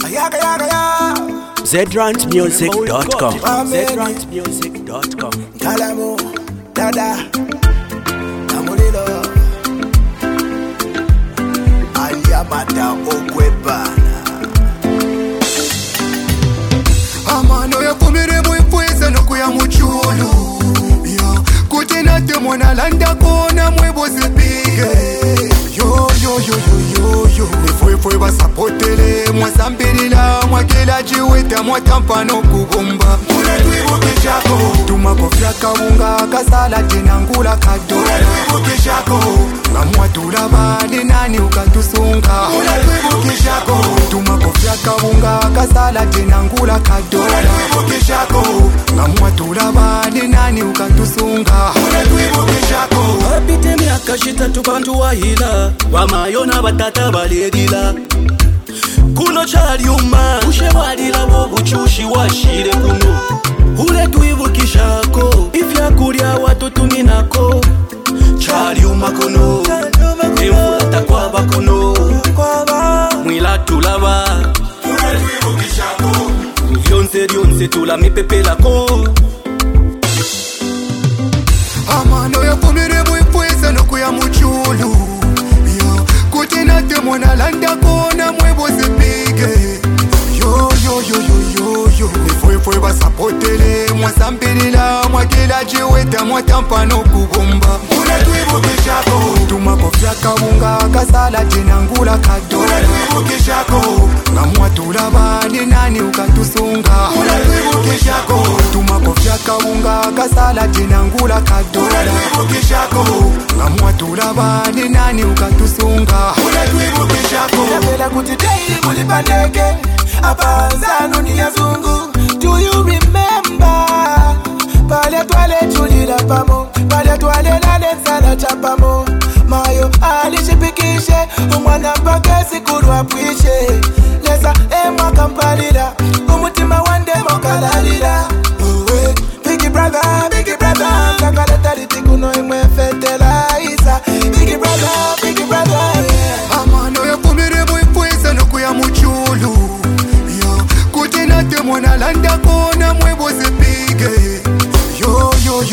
ZRantMusic.com. ZRantMusic.com. Kalamo, dada, namulilo Aliamata okwebana Amano ya kumire mwifweza no kuya muchulu Kuti nate mwana landa kona mwebozi pige Yo Nifwe basapotele mwasambirila mwakela jiweta mwatampano kubomba Muna tuibuke chako Tumakofya kawunga kasala tinangula kadora Tuibuke chako Ngamwatula bali nani ukatusunga Muna tuibuke chako Tumakofya kawunga kasala tinangula kadora Tuibuke chako Ngamwatula bali nani ukatusunga Muna tuibuke chako Apite miaka shitatu bantu wahila Wamayona batata baledila Kuno chaliuma Ushe walila wobuchushi washire kuno Ule tuivukishako Ifya kulia watoto minako Chaliuma kuno Emfulata kwa bakuno Mwila tulaba Ule tuivukishako Vyonse tula mipepelako Amano ya kumire mwifweza no kuya muchulu Kuti nate mwana landa kona mwebozi pige Yo Nifwe basapotele mwasambirila mwakela jiweta mwatampano kubomba Muna tuibuke chako Tumakofya kawunga kasala tinangula kadora Tuibuke chako Ngamwatula bali nani ukatusunga Muna tuibuke chako Tumakofya kawunga kasala tinangula kadora Tuibuke chako Ngamwatula bali nani ukatusunga Muna tuibuke chako Napela kuti daily mulipandeke Apanzano ni yazungu Do you remember Pale twale chulila pamo Pale twale nane sana chapamo Mayo alishipikishe Umwana mpake sikuru apwishe Lesa emwa kampalila Umutima wande mokalalila Biggie brother Kakaleta litikuno imwe fetela isa Biggie brother Amano ya kumire mwifweza no kuya muchulu Kuti nate mwana landa kona mwebozi pige Yo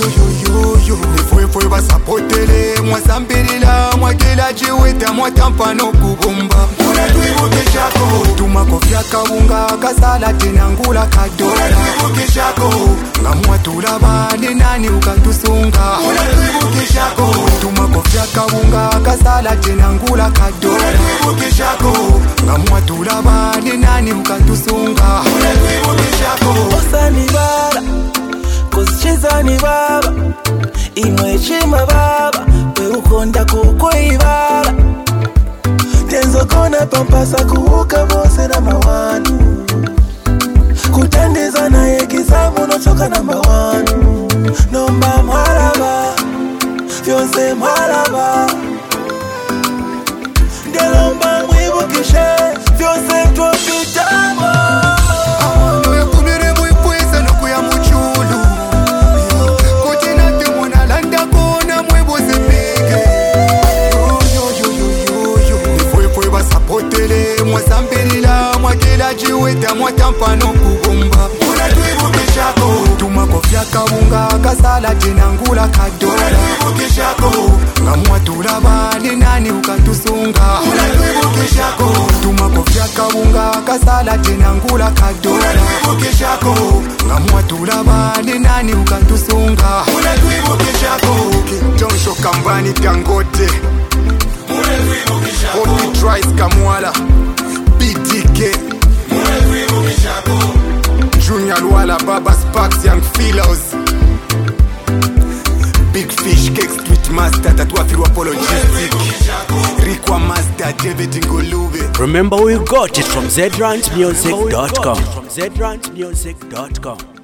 Nifwe basapotele mwasambirila mwakela jiweta mwatampano kubomba Muna tuibuke chako Tumakofya kawunga kasala tinangula kadora Tuibuke chako Ngamwatula bali nani ukatusunga Muna tuibuke chako Tumakofya kawunga kasala tinangula kadora Tuibuke chako Ngamwatula bali nani ukatusunga Muna tuibuke chako Osani baba Kusichiza ni baba Imwe chima baba We ukonda kukoi baba Tenzo kona pampasa kuuka bose na mawanu Kutendeza na yekizamu no choka na mawanu Nomba mwaraba Fyonse mwaraba Ndelomba mwibukishe Fyonse tuwapitamo Mwasambirila mwakela jiweta mwatampano kubomba Muna tuibuke chako Tumakofya kawunga kasala tinangula kadora Tuibuke chako Ngamwatula bali nani ukatusunga Muna tuibuke chako Tumakofya kawunga kasala tinangula kadora Tuibuke chako Ngamwatula bali nani ukatusunga Muna tuibuke chako Jonsho Kambani Dangote Muna tuibuke chako Hopi Trice Kamwala BDK Junior Luala, Baba Sparks, Young Philos Big Fish, Cake Street Master, Tatuafiru Apologistic Rikwa Master, David Ngolube. Remember we got it from ZRantMusic.com.